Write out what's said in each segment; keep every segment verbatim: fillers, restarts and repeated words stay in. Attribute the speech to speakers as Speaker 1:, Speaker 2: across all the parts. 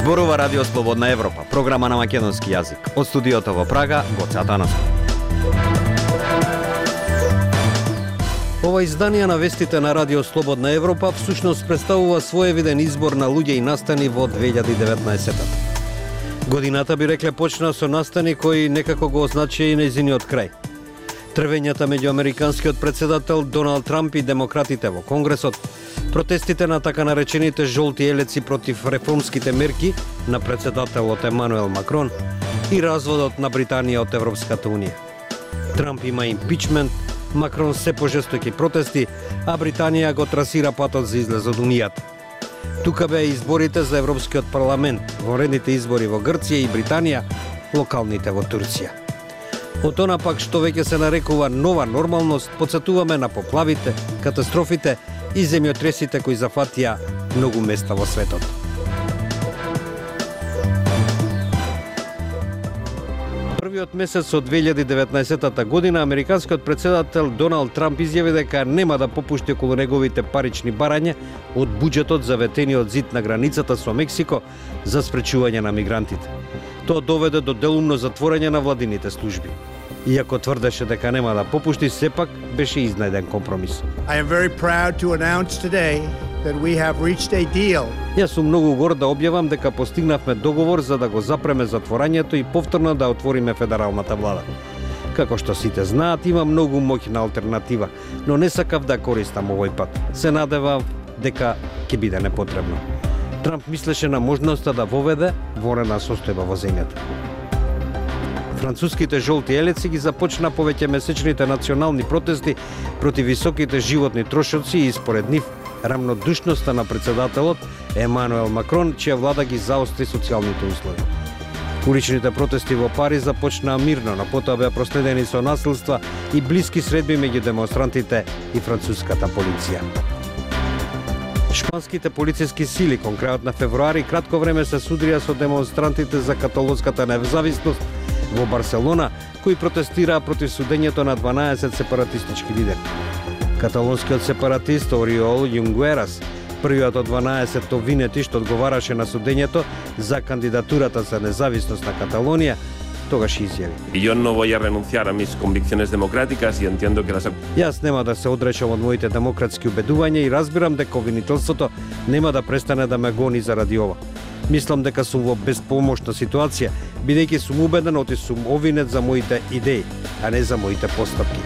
Speaker 1: Зборува Радио Слободна Европа, програма на македонски јазик. Од студиото во Прага, Гоце Атанасов. Ова издание на вестите на Радио Слободна Европа всушност представува своевиден избор на луѓе и настани во две илјади и деветнаесетта. Годината, би рекле, почна со настани кои некако го означија и нејзиниот крај. Трвењата меѓу американскиот председател Доналд Трамп и демократите во Конгресот, протестите на така наречените жолти елеци против реформските мерки на председателот Емануел Макрон и разводот на Британија од Европската Унија. Трамп има импичмент, Макрон се пожестоки протести, а Британија го трасира патот за излез од Унијата. Тука беа изборите за Европскиот парламент, воредните избори во Грција и Британија, локалните во Турција. Од она пак што веќе се нарекува нова нормалност, подсетуваме на поплавите, катастрофите и земјотресите кои зафатија многу места во светот. Првиот месец од две илјади и деветнаесетта година американскиот председател Доналд Трамп изјави дека нема да попушти околу неговите парични барања од буџетот за ветениот зид на границата со Мексико за спречување на мигрантите. Тоа доведе до делумно затворање на владините служби. Иако тврдеше дека нема да попушти, сепак беше изнајден компромис.
Speaker 2: I am very proud to announce today that we have reached a deal.
Speaker 1: Јас сум многу горд да објавам дека постигнавме договор за да го запреме затворањето и повторно да отвориме федералната влада. Како што сите знаат, има многу моќна алтернатива, но не сакав да користам овој пат. Се надевав дека ќе биде непотребно. Трамп мислеше на можноста да воведе вонредна состојба во земјата. Француските жолти елеци ги започна повеќе месечните национални протести против високите животни трошоци и според нив рамнодушноста на председателот Емануел Макрон, чија влада ги заостри социјалните услови. Уличните протести во Париз започнаа мирно, но потоа беа проследени со насилства и блиски средби меѓу демонстрантите и француската полиција. Шпанските полициски сили кон крајот на февруари кратко време се судрија со демонстрантите за каталонската независност во Барселона, кои протестираа против судењето на дванаесет сепаратистички лидери. Каталонскиот сепаратист Ориол Јунгуерас, првиот од дванаесет обвинети што одговараше на судењето за кандидатурата за независност на Каталонија, тогаш изјави:
Speaker 3: Yo no voy a renunciar a mis convicciones democráticas y entiendo que las...
Speaker 1: Јас нема да се одречам од моите демократски убедувања и разбирам дека обвинителството нема да престане да ме гони заради ова. Мислам дека сум во безпомошна ситуација, бидејќи сум убеден оти сум обвинет за моите идеи, а не за моите постапки.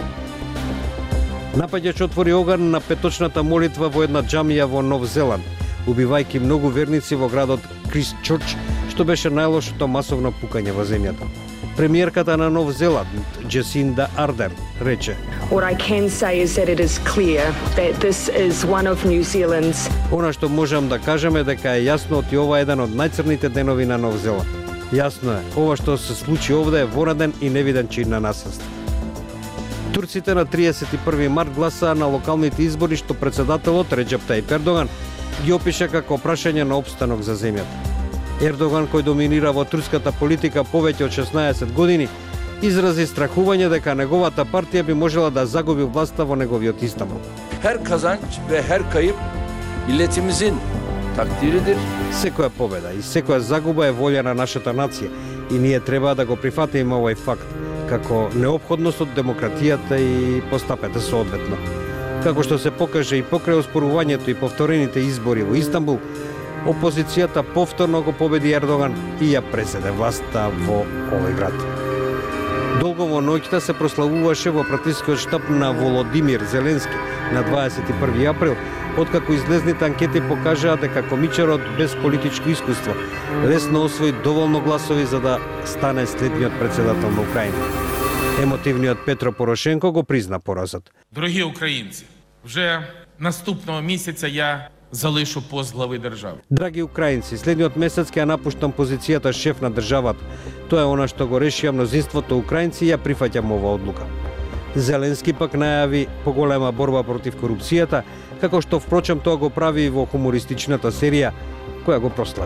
Speaker 1: Напаѓач отвори оган на петочната молитва во една џамија во Нов Зеланд, убивајќи многу верници во градот Кристчурч, што беше најлошото масовно пукање во земјата. Премиерката на Нов Зеланд, Джесинда Ардерн, рече:
Speaker 4: What I can say is that it is clear that this is one of New Zealand's...
Speaker 1: Она што можам да кажеме дека е јасно оти ова е еден од најцрните денови на Нов Зеланд. Јасно е, ова што се случи овде е вонаден и невиден чин на насилство. Турците на триесет и први март гласаа на локалните избори што председателот Реџеп Тајип Ердоган ги опиша како прашање на опстанок за земјата. Ердоган, кој доминира во турската политика повеќе од шеснаесет години, изрази страхување дека неговата партија би можела да загуби власта во неговиот Истанбул.
Speaker 5: Her kazanç ve her kayıp milletimizin takdiridir.
Speaker 1: Секоја победа и секоја загуба е волја на нашата нација и ние треба да го прифатиме овој факт како неопходност од демократијата и постапете соодветно. Како што се покаже и покрај оспорувањето и повторените избори во Истанбул, опозицијата повторно го победи Ердоган и ја преседе власта во овој град. Долго во ноќта се прославуваше во пратискиот штаб на Володимир Зеленски на дваесет и први април, откако излезните анкети покажаа дека комичарот без политичко искуство лесно освои доволно гласови за да стане следниот председател на Украина. Емотивниот Петро Порошенко го призна поразот.
Speaker 6: Дорогі українці, вже наступного місяця я залишу пост глави держави.
Speaker 1: Драги украинци, следниот месец ќе ја напуштам позицијата шеф на државата. Тоа е она што го решија мнозинството украинци и ја прифаќам ова одлука. Зеленски пак најави поголема борба против корупцијата, како што впрочем тоа го прави и во хумористичната серија која го прослави.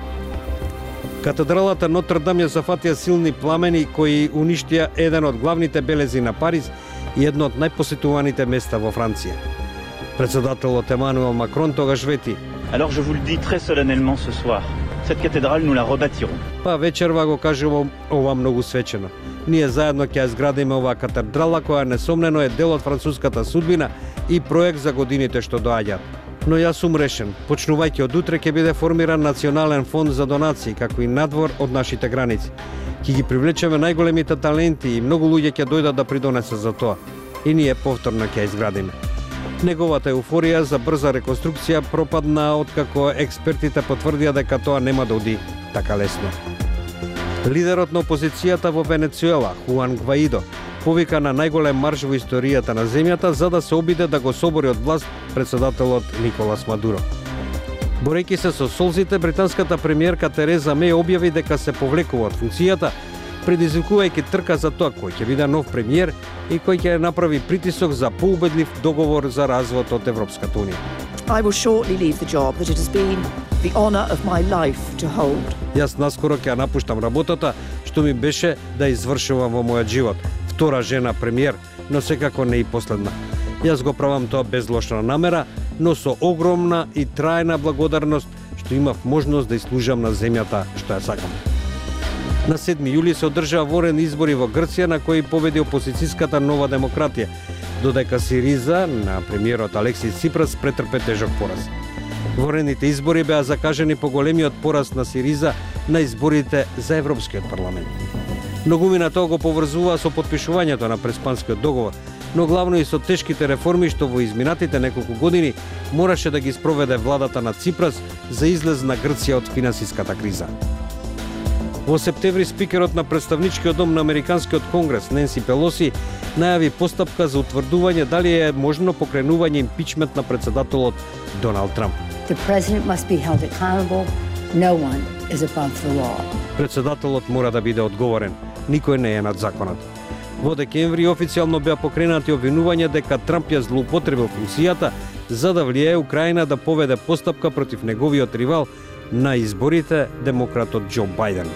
Speaker 1: Катедралата Нотр-Дам ја зафатија силни пламени кои уништија еден од главните белези на Париз и едно од најпосетуваните места во Франција. Председателот Емануел Макрон тогаш вети:
Speaker 7: Alors je vous le dis très solennellement ce soir. Cette cathédrale, nous la rebâtirons.
Speaker 1: Па вечерва го кажувам ова многу свечено. Ние заедно ќе ја изградиме оваа катедрала која несомнено е дел од француската судбина и проект за годините што доаѓаат. Но јас сум решен, почнувајќи од утре ќе биде формиран национален фонд за донации, како и надвор од нашите граници. Ќе ги привлечеме најголемите таленти и многу луѓе ќе дојдат да придонесат за тоа. И ние повторно ќе ја изградиме. Неговата еуфорија за брза реконструкција пропадна откако експертите потврдија дека тоа нема да оди така лесно. Лидерот на опозицијата во Венецуела, Хуан Гваидо, повика на најголем марш во историјата на земјата за да се обиде да го собори од власт председателот Николас Мадуро. Борејќи се со солзите, британската премиерка Тереза Меј објави дека се повлекува од функцијата, предизвикувајќи трка за тоа кој ќе биде нов премиер и кој ќе направи притисок за поубедлив договор за развод од Европската унија.
Speaker 8: I will shortly leave the job that it has been the honor of my life to hold.
Speaker 1: Јас наскоро ќе ја напуштам работата што ми беше да извршувам во мојот живот. Втора жена премиер, но секако не и последна. Јас го правам тоа без лошна намера, но со огромна и трајна благодарност што имав можност да служам на земјата што ја сакам. На седми јули се одржаа ворени избори во Грција на кои победи опозицијската Нова демократија, додека Сириза на премиерот Алексис Ципрас претрпе тежок пораз. Ворените избори беа закажени по големиот пораз на Сириза на изборите за Европскиот парламент. Многумина тоа го поврзуваа со потпишувањето на Преспанскиот договор, но главно и со тешките реформи што во изминатите неколку години мораше да ги спроведе владата на Ципрас за излез на Грција од финансиската криза. Во септември спикерот на представничкиот дом на Американскиот конгрес Ненси Пелоси најави постапка за утврдување дали е можно покренување импичмент на председателот Доналд Трамп.
Speaker 9: The president must be held accountable. No one is above the law.
Speaker 1: Председателот мора да биде одговорен. Никој не е над законот. Во декември официјално беа покренати обвинувања дека Трамп ја злоупотребил функцијата за да влијае Украина да поведе постапка против неговиот ривал на изборите, демократот Џо Бајден.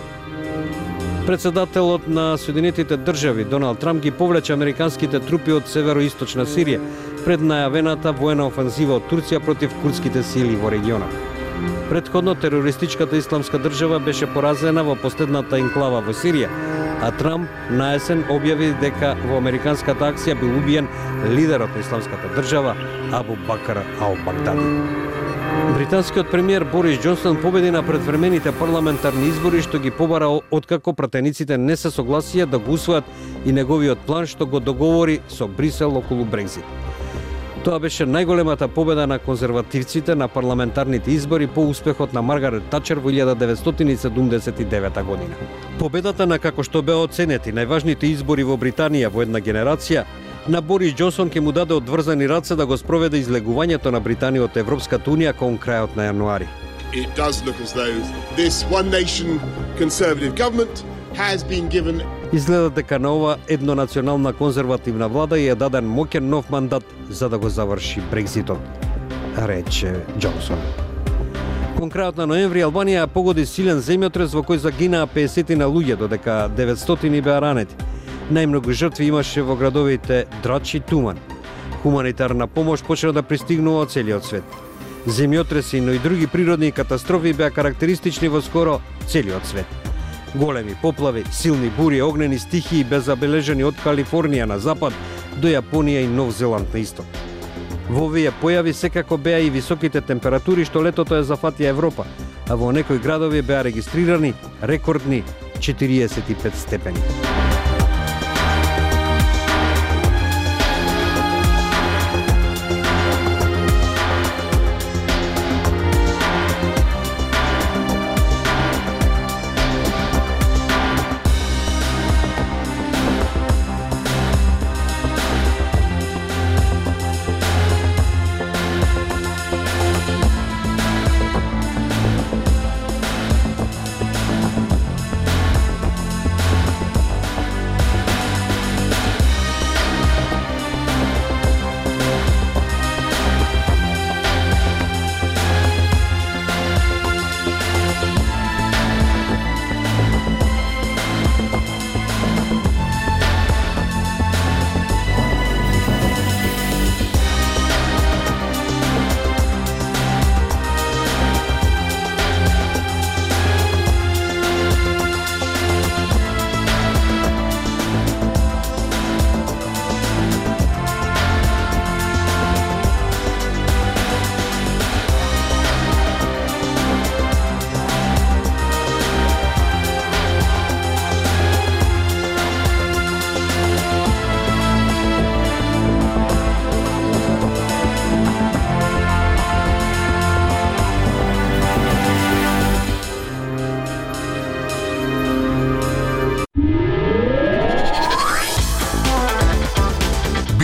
Speaker 1: Председателот на Соединетите држави Доналд Трамп ги повлече американските трупи од североисточна Сирија пред најавената воена офанзива од Турција против курдските сили во регионот. Претходно терористичката исламска држава беше поразена во последната енклава во Сирија, а Трамп на есен објави дека во американската акција бил убиен лидерот на исламската држава Абу Бакр ал-Багдади. Британскиот премиер Борис Џонсон победи на предвремените парламентарни избори што ги побара откако пратениците не се согласија да го усвојат и неговиот план што го договори со Брисел околу Брекзит. Тоа беше најголемата победа на конзервативците на парламентарните избори по успехот на Маргарет Тачер во илјада деветстотини седумдесет и девета година. Победата на како што беа оценети најважните избори во Британија во една генерација, на Борис Џонсон ќе му даде одврзани раце да го спроведе излегувањето на Британија од Европската унија кон крајот на јануари.
Speaker 10: It does look as though this one nation conservative government has been given.
Speaker 1: Изгледа дека на ова еднонационална конзервативна влада ја даден моќен нов мандат за да го заврши Брекзитот, рече Џонсон. Кон крајот на ноември Албанија погоди силен земјотрес во кој загинаа песет на луѓе, додека деветстотини беа ранети. Најмногу жртви имаше во градовите Драч и Туман. Хуманитарна помош почна да пристигнува од целиот свет. Земјотреси, но и други природни катастрофи беа карактеристични во скоро целиот свет. Големи поплави, силни бури, огнени стихии беззабележани од Калифорнија на запад до Јапонија и Нов Зеланд на исток. Во овие појави секако беа и високите температури што летото ја зафатија Европа, а во некои градови беа регистрирани рекордни четириесет и пет степени.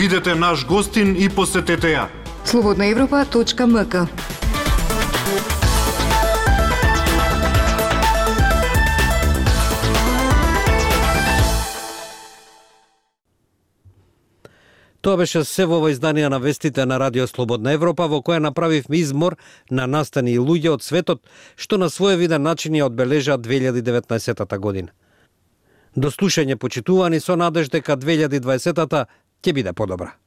Speaker 7: Бидете наш гостин и посетете ја.
Speaker 11: слободна европа точка ем ка.
Speaker 1: Тоа беше се во ова издание на вестите на Радио Слободна Европа, во која направивме измор на настани и луѓе од светот што на свој виден начин ја одбележаат две илјади и деветнаесетата година. До слушање, почитувани, со надеж дека две илјади и дваесетата ќе биде подобра.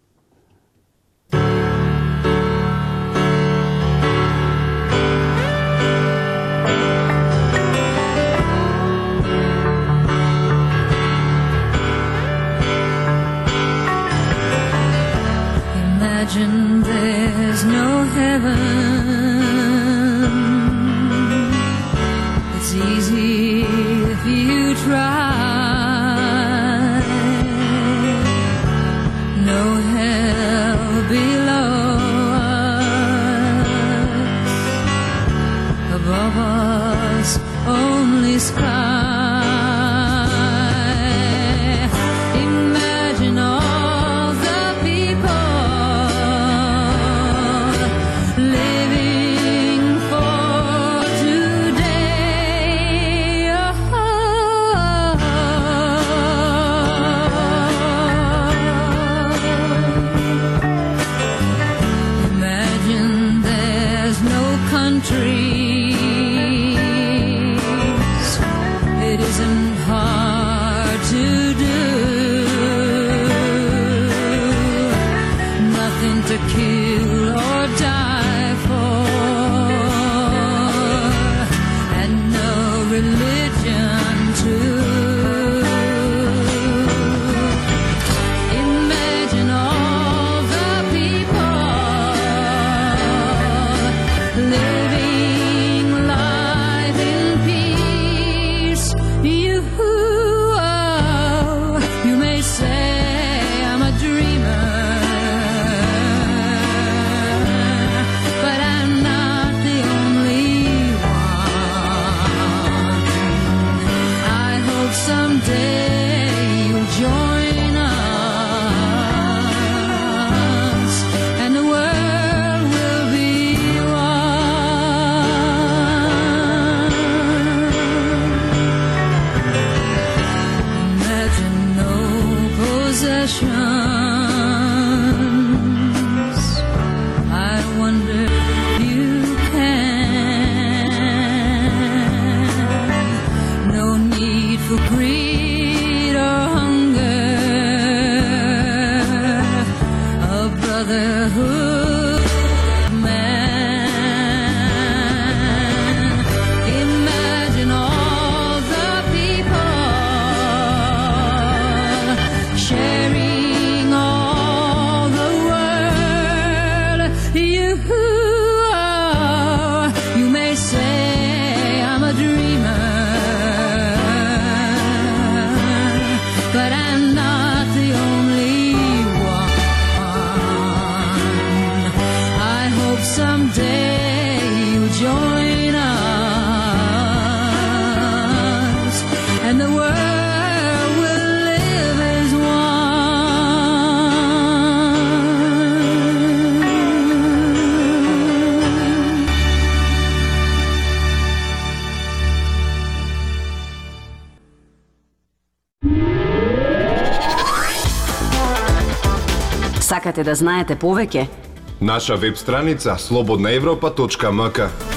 Speaker 12: Imagine there's no heaven. It's easy if you try. No hell below us. Above us, only sky. Imagine all the people living for today. Oh, imagine there's no countries. It isn't hard to do. Nothing to kill or die for, and no religion too. Imagine all the people living life in peace. You, oh, you may say I'm a dreamer, but I'm not the only one. I hope someday you'll join us, and the world will be one. Imagine no possessions. I wonder if you can. No need for greed or hunger. A brotherhood of man. Imagine all the people sharing all the world. You, oh, you may say I'm a dreamer, but I'm not the only one. I hope someday you'll join us, and the world will live as one.
Speaker 13: Сакате да знаете повеќе?
Speaker 14: Наша веб страница слободна европа точка ем ка.